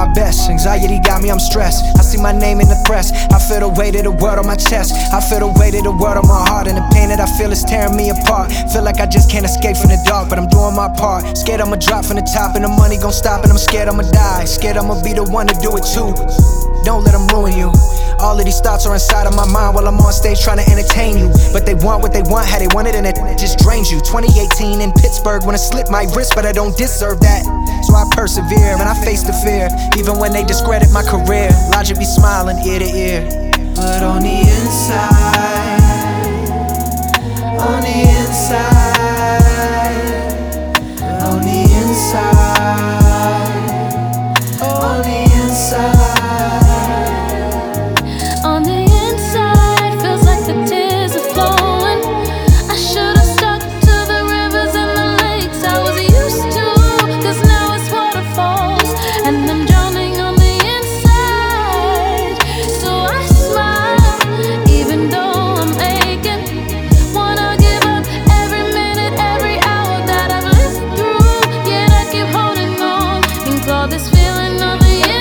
my best. Anxiety got me, I'm stressed. I see my name in the press. I feel the weight of the world on my chest. I feel the weight of the world on my heart. And the pain that I feel is tearing me apart. Feel like I just can't escape from the dark, but I'm doing my part. Scared I'ma drop from the top and the money gon' stop, and I'm scared I'ma die. Scared I'ma be the one to do it too. Don't let them ruin you. All of these thoughts are inside of my mind while I'm on stage trying to entertain you. But they want what they want, how they want it, and it just drains you. 2018 in Pittsburgh when I slit my wrist, but I don't deserve that. So I persevere and I face the fear, even when they discredit my career. Logic be smiling ear to ear, but on the inside, on the inside, on the inside, on the inside. This feeling on the inside.